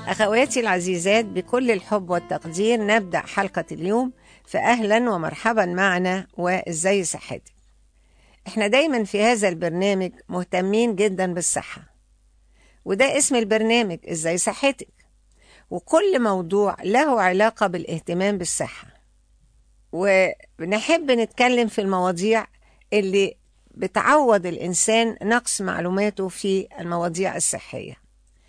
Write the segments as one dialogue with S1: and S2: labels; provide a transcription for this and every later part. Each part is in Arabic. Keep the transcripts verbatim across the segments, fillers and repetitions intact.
S1: أخواتي العزيزات، بكل الحب والتقدير نبدأ حلقة اليوم. فأهلا ومرحبا معنا، وإزاي صحتك؟ إحنا دايما في هذا البرنامج مهتمين جدا بالصحة، وده اسم البرنامج إزاي صحتك، وكل موضوع له علاقة بالاهتمام بالصحة، ونحب نتكلم في المواضيع اللي بتعوض الإنسان نقص معلوماته في المواضيع الصحية.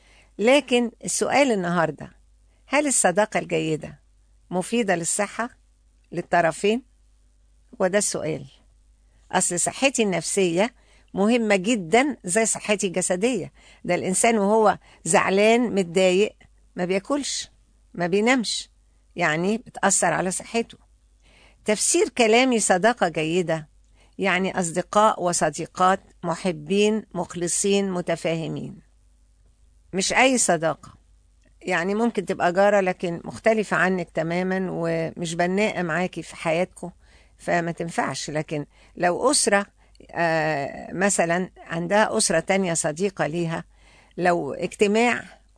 S1: لكن السؤال النهاردة، هل الصداقة الجيدة مفيدة للصحة للطرفين؟ وده السؤال. أصل صحتي النفسية مهمة جدا زي صحتي الجسدية. ده الإنسان وهو زعلان متضايق ما بياكلش، ما بينامش، يعني بتأثر على صحته. تفسير كلامي صداقة جيدة يعني أصدقاء وصديقات محبين مخلصين متفاهمين، مش أي صداقة. يعني ممكن تبقى جارة لكن مختلفة عنك تماما ومش بناءة معاكي في حياتكم، فما تنفعش. لكن لو أسرة آه مثلا عندها أسرة تانية صديقة ليها، لو اجتماع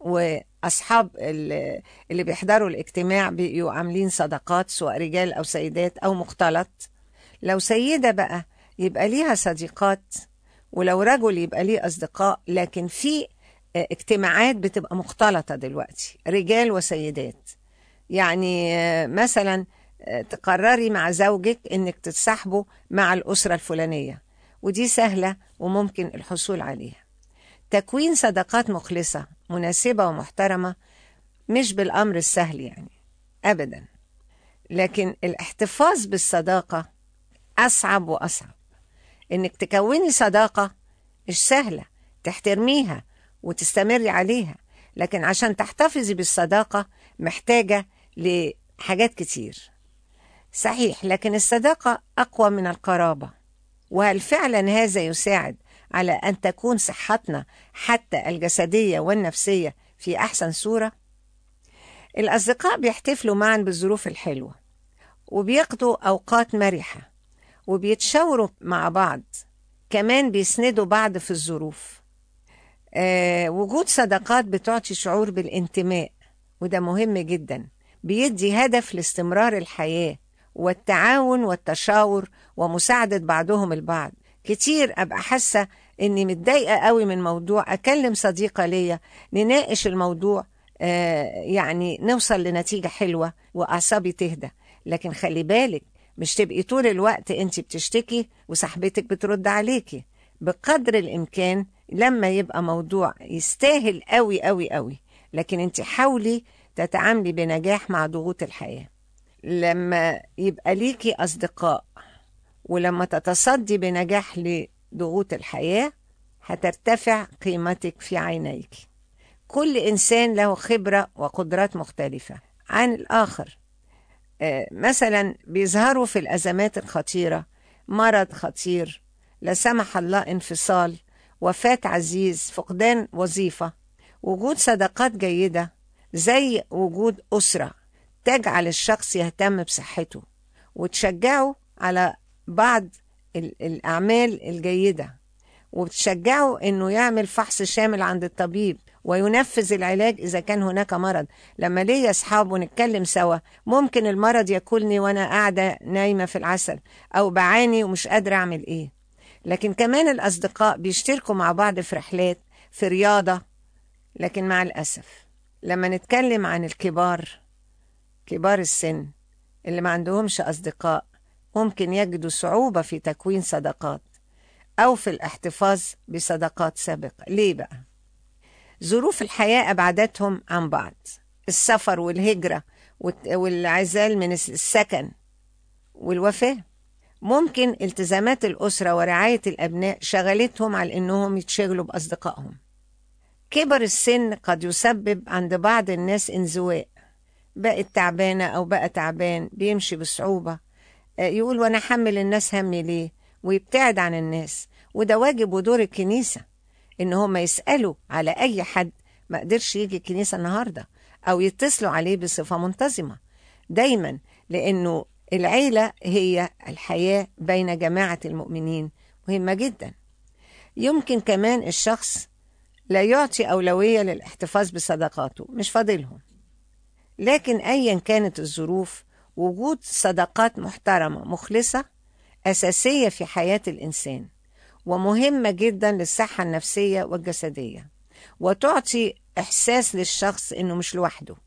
S1: وأصحاب اللي بيحضروا الاجتماع بيبقوا عاملين صداقات، سواء رجال أو سيدات أو مختلط. لو سيدة بقى يبقى ليها صديقات، ولو رجل يبقى ليه أصدقاء. لكن في اجتماعات بتبقى مختلطة دلوقتي، رجال وسيدات. يعني مثلا تقرري مع زوجك انك تتصاحبوا مع الأسرة الفلانية، ودي سهلة وممكن الحصول عليها. تكوين صداقات مخلصة مناسبة ومحترمة مش بالأمر السهل يعني أبدا، لكن الاحتفاظ بالصداقة أصعب وأصعب. انك تكوني صداقة مش سهلة، تحترميها وتستمري عليها، لكن عشان تحتفظي بالصداقة محتاجة لحاجات كتير. صحيح، لكن الصداقة أقوى من القرابة. وهل فعلا هذا يساعد على أن تكون صحتنا حتى الجسدية والنفسية في أحسن صورة؟ الأصدقاء بيحتفلوا معا بالظروف الحلوة، وبيقضوا أوقات مرحة، وبيتشاوروا مع بعض، كمان بيسندوا بعض في الظروف. آه وجود صداقات بتعطي شعور بالانتماء، وده مهم جدا، بيدي هدف لاستمرار الحياة والتعاون والتشاور ومساعدة بعضهم البعض. كتير أبقى حاسة إني متضايقة قوي من موضوع، أكلم صديقة ليا نناقش الموضوع، آه يعني نوصل لنتيجة حلوة وأعصابي تهدى. لكن خلي بالك، مش تبقي طول الوقت انت بتشتكي وصاحبتك بترد عليكي. بقدر الإمكان لما يبقى موضوع يستاهل قوي قوي قوي، لكن انت حاولي تتعاملي بنجاح مع ضغوط الحياة. لما يبقى ليكي أصدقاء ولما تتصدي بنجاح لضغوط الحياة هترتفع قيمتك في عينيك. كل إنسان له خبرة وقدرات مختلفة عن الآخر. آه مثلا بيظهروا في الأزمات الخطيرة، مرض خطير، لا سمح الله انفصال، وفاة عزيز، فقدان وظيفة. وجود صداقات جيدة زي وجود أسرة تجعل الشخص يهتم بصحته وتشجعه على بعض الأعمال الجيدة، وتشجعه أنه يعمل فحص شامل عند الطبيب وينفذ العلاج إذا كان هناك مرض. لما ليا أصحاب ونتكلم سوا، ممكن المرض ياكلني وأنا قاعدة نايمة في العسل، أو بعاني ومش قادرة أعمل إيه. لكن كمان الأصدقاء بيشتركوا مع بعض في رحلات، في رياضة. لكن مع الأسف لما نتكلم عن الكبار، كبار السن اللي ما عندهمش أصدقاء، ممكن يجدوا صعوبة في تكوين صداقات أو في الاحتفاظ بصداقات سابقة. ليه بقى؟ ظروف الحياة أبعدتهم عن بعض، السفر والهجرة والعزال من السكن والوفاة. ممكن التزامات الأسرة ورعاية الأبناء شغلتهم على أنهم يتشغلوا بأصدقائهم. كبر السن قد يسبب عند بعض الناس انزواء، بقت تعبانة أو بقى تعبان بيمشي بصعوبة، يقول وأنا حمل الناس همي ليه، ويبتعد عن الناس. وده واجب ودور الكنيسة إن هم يسألوا على أي حد ما قدرش يجي الكنيسة النهاردة، أو يتصلوا عليه بصفة منتظمة دايما، لأنه العيلة هي الحياة بين جماعة المؤمنين، مهمة جدا. يمكن كمان الشخص لا يعطي أولوية للاحتفاظ بصداقاته، مش فاضلهم. لكن أيا كانت الظروف، وجود صداقات محترمة مخلصة أساسية في حياة الإنسان، ومهمة جدا للصحة النفسية والجسدية، وتعطي إحساس للشخص إنه مش لوحده.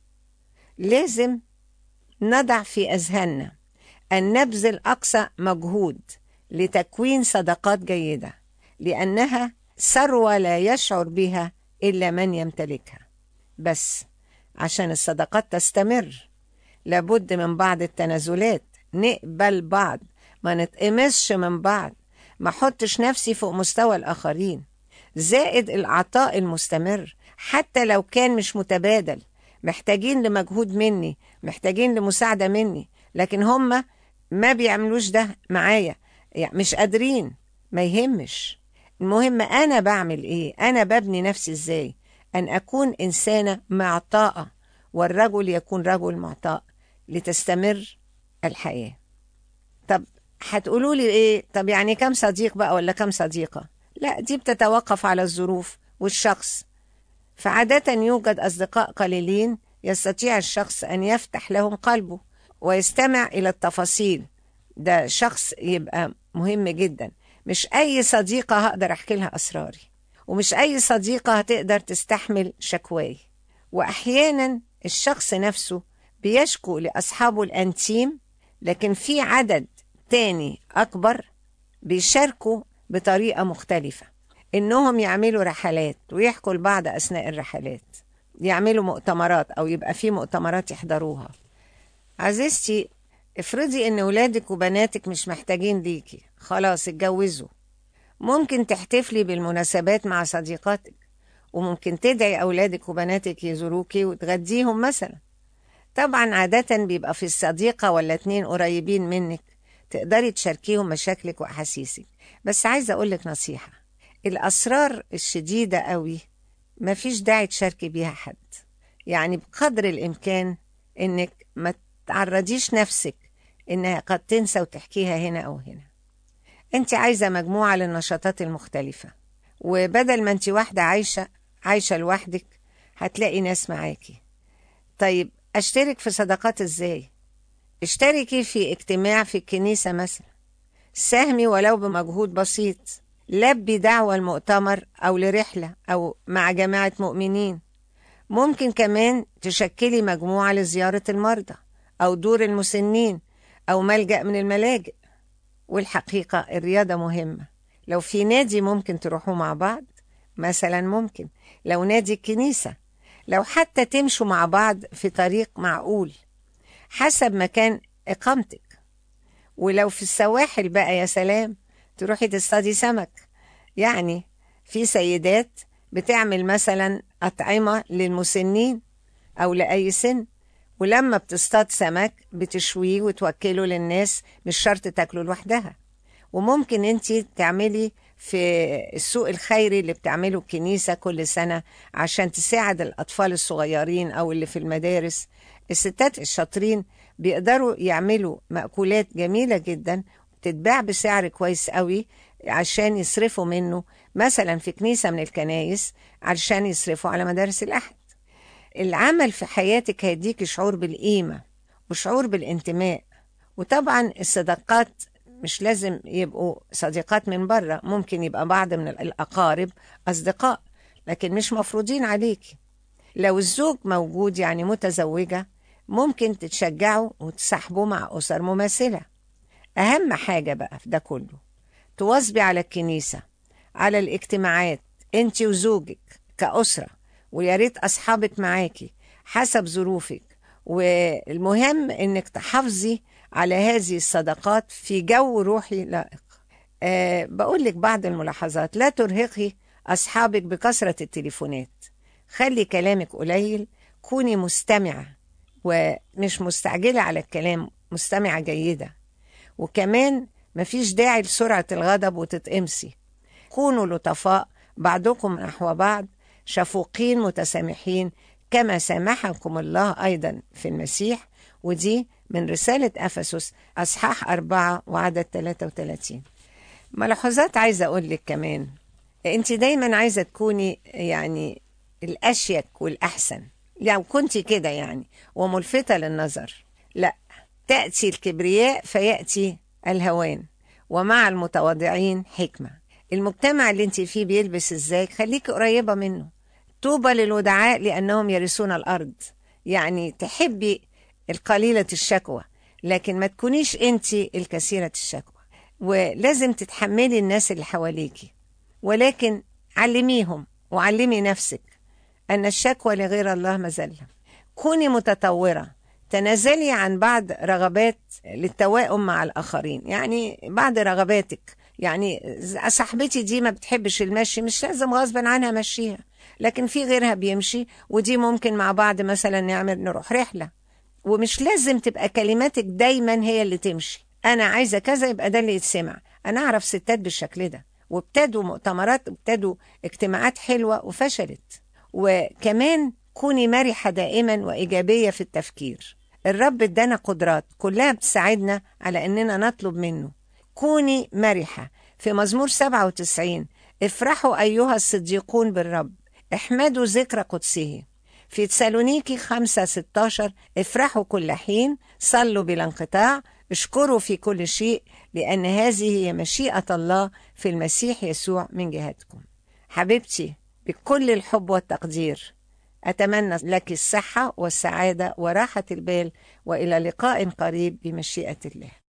S1: لازم نضع في أذهاننا أن نبذل أقصى مجهود لتكوين صداقات جيدة، لأنها ثروة لا يشعر بها إلا من يمتلكها. بس عشان الصداقات تستمر لابد من بعض التنازلات، نقبل بعض، ما نتقمصش من بعض، ما حطش نفسي فوق مستوى الآخرين، زائد العطاء المستمر حتى لو كان مش متبادل. محتاجين لمجهود مني، محتاجين لمساعدة مني، لكن هم ما بيعملوش ده معايا، يعني مش قادرين، ما يهمش. المهم أنا بعمل إيه، أنا ببني نفسي إزاي، أن أكون إنسانة معطاءة، والرجل يكون رجل معطاء لتستمر الحياة. طب هتقولوا لي إيه؟ طب يعني كم صديق بقى ولا كم صديقة؟ لا، دي بتتوقف على الظروف والشخص. فعادة يوجد أصدقاء قليلين يستطيع الشخص أن يفتح لهم قلبه ويستمع إلى التفاصيل. ده شخص يبقى مهم جدا. مش أي صديقة هقدر أحكي لها أسراري، ومش أي صديقة هتقدر تستحمل شكواي. وأحيانا الشخص نفسه بيشكو لأصحابه الأنتيم، لكن في عدد تاني أكبر بيشاركوا بطريقة مختلفة، إنهم يعملوا رحلات ويحكوا لبعض أثناء الرحلات، يعملوا مؤتمرات أو يبقى في مؤتمرات يحضروها. عزيزتي، افرضي إن ولادك وبناتك مش محتاجين ليكي، خلاص اتجوزوا. ممكن تحتفلي بالمناسبات مع صديقاتك، وممكن تدعي أولادك وبناتك يزوروكي وتغديهم مثلا. طبعا عادة بيبقى في الصديقة ولا اتنين قريبين منك تقدري تشاركيهم مشاكلك وأحاسيسك. بس عايزة أقولك نصيحة، الأسرار الشديدة قوي مفيش داعي تشاركي بيها حد. يعني بقدر الإمكان إنك ما تعرضيش نفسك إنها قد تنسى وتحكيها هنا أو هنا. أنت عايزة مجموعة للنشاطات المختلفة، وبدل ما أنت واحدة عايشة عايشة لوحدك هتلاقي ناس معاكي. طيب أشترك في صداقات إزاي؟ اشتركي في اجتماع في الكنيسة مثلا، ساهمي ولو بمجهود بسيط، لبي دعوة المؤتمر أو لرحلة أو مع جماعة مؤمنين. ممكن كمان تشكلي مجموعة لزيارة المرضى أو دور المسنين أو ملجأ من الملاجئ. والحقيقة الرياضة مهمة، لو في نادي ممكن تروحوا مع بعض مثلا، ممكن لو نادي الكنيسة، لو حتى تمشوا مع بعض في طريق معقول حسب مكان إقامتك. ولو في السواحل بقى يا سلام، تروحي تصطادي سمك. يعني في سيدات بتعمل مثلا أطعمة للمسنين أو لأي سن، ولما بتصطاد سمك بتشويه وتوكله للناس، مش شرط تاكله لوحدها. وممكن انتي تعملي في السوق الخيري اللي بتعمله الكنيسة كل سنة عشان تساعد الأطفال الصغيرين أو اللي في المدارس. الستات الشاطرين بيقدروا يعملوا مأكولات جميلة جدا تتباع بسعر كويس قوي عشان يصرفوا منه مثلا في كنيسة من الكنايس، عشان يصرفوا على مدارس الأحد. العمل في حياتك هيديك شعور بالقيمة وشعور بالانتماء. وطبعا الصداقات مش لازم يبقوا صديقات من بره، ممكن يبقى بعض من الأقارب أصدقاء، لكن مش مفروضين عليك. لو الزوج موجود يعني متزوجة، ممكن تتشجعوا وتسحبوا مع أسر مماثلة. أهم حاجة بقى في ده كله تواظبي على الكنيسة، على الاجتماعات انت وزوجك كأسرة، وياريت أصحابك معاكي حسب ظروفك. والمهم انك تحافظي على هذه الصداقات في جو روحي لائق. أه بقول لك بعض الملاحظات، لا ترهقي أصحابك بكثرة التليفونات، خلي كلامك قليل، كوني مستمعة ومش مستعجلة على الكلام، مستمعة جيدة. وكمان مفيش داعي لسرعة الغضب وتتقمصي، كونوا لطفاء بعضكم نحو بعض، شفوقين متسامحين كما سامحكم الله أيضا في المسيح. ودي من رسالة أفسس أصحاح أربعة وعدد ثلاثة وثلاثين. ملاحظات عايزة أقول لك كمان، انت دايما عايزة تكوني يعني الأشيك والأحسن، لو كنت كده يعني وملفتة للنظر. لا، تأتي الكبرياء فيأتي الهوان، ومع المتواضعين حكمة. المجتمع اللي انت فيه بيلبس ازاي، خليك قريبة منه. طوبى للودعاء لأنهم يرثون الأرض. يعني تحبي القليلة الشكوى، لكن ما تكونيش انت الكثيرة الشكوى. ولازم تتحملي الناس اللي حواليكي، ولكن علميهم وعلمي نفسك أن الشكوى لغير الله مذلة. كوني متطورة، تنازلي عن بعض رغبات للتوائم مع الآخرين. يعني بعض رغباتك، يعني صاحبتي دي ما بتحبش المشي، مش لازم غصبا عنها مشيها، لكن في غيرها بيمشي، ودي ممكن مع بعض مثلا نعمل نروح رحلة. ومش لازم تبقى كلماتك دايما هي اللي تمشي. أنا عايزة كذا يبقى ده اللي يتسمع. أنا أعرف ستات بالشكل ده، وابتدوا مؤتمرات، ابتدوا اجتماعات حلوة وفشلت. وكمان كوني مرحة دائما وإيجابية في التفكير. الرب ادانا قدرات كلها بتساعدنا على أننا نطلب منه. كوني مرحة. في مزمور سبعة وتسعين: افرحوا أيها الصديقون بالرب، احمدوا ذكر قدسه. في تسالونيكي خمسة ستاشر: افرحوا كل حين، صلوا بلا انقطاع، اشكروا في كل شيء، لأن هذه هي مشيئة الله في المسيح يسوع من جهتكم. حبيبتي، بكل الحب والتقدير أتمنى لك الصحة والسعادة وراحة البال، وإلى لقاء قريب بمشيئة الله.